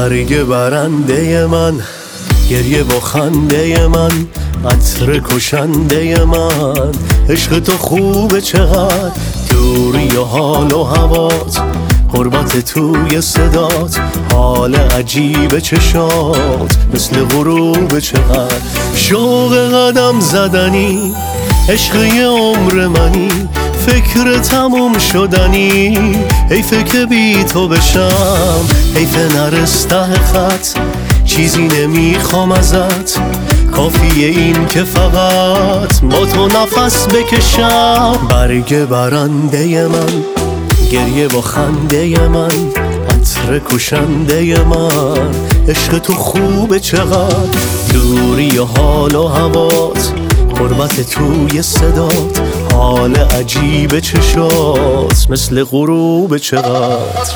برگ برنده من، گریه و خنده من، عطر کشنده من. عشق تو خوبه چقدر، دوری و حال و هوات، غربت توی صدات، حال عجیب چشات، مثل غروب چقدر. شوق قدم زدنی، عشق یه عمر منی، فکر تموم شدنی. حیفه که بی تو بشم، حیفه نرسته خط، چیزی نمیخوام ازت، کافیه این که فقط با تو نفس بکشم. برگ برنده من، گریه و خنده من، عطر کشنده من. عشق تو خوبه چقدر، دوری و حال و هوات، غربت توی صدات، حال عجیب چشات، مثل غروب چقدر.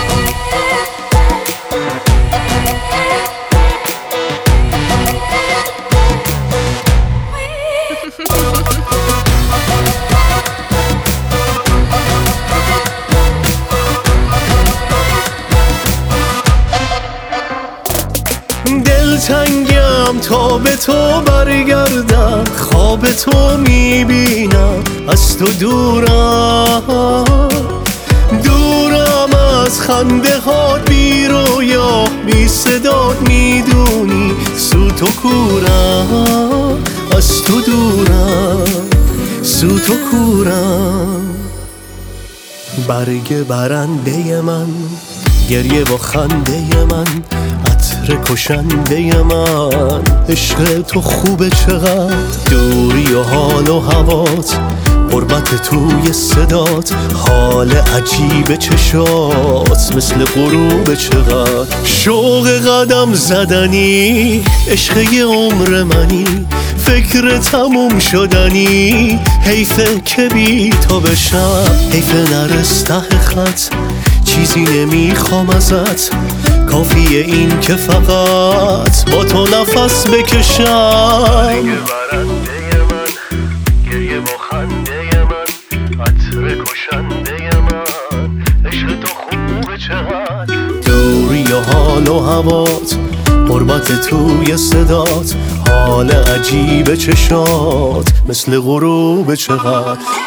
دلتنگم تا به تو برگردم، خواب تو میبینم، از تو دورم، دورم از خنده ها، بی رویا بی صدات، میدونی سوت و کورم، از تو دورم، سوت و کورم. برگ برنده من، گریه و خنده من، عطر کشنده من. عشق تو خوبه چقدر، دوری و حال و هوات، غربت توی صدات، حال عجیب چشات، مثل غروب چقدر. شوق قدم زدنی، عشق یه عمر منی، فکر تموم شدنی. حیفه که بی تو بشم، حیفه نرسته خط، چیزی نمیخوام ازت، کافیه این که فقط با تو نفس بکشم. برنده من، گریه و خنده من، عطر کشنده من. عشق تو خوبه چقدر، دوری و حال و هوات، غربت توی صدات، حال عجیب چشات، مثل غروب چقدر.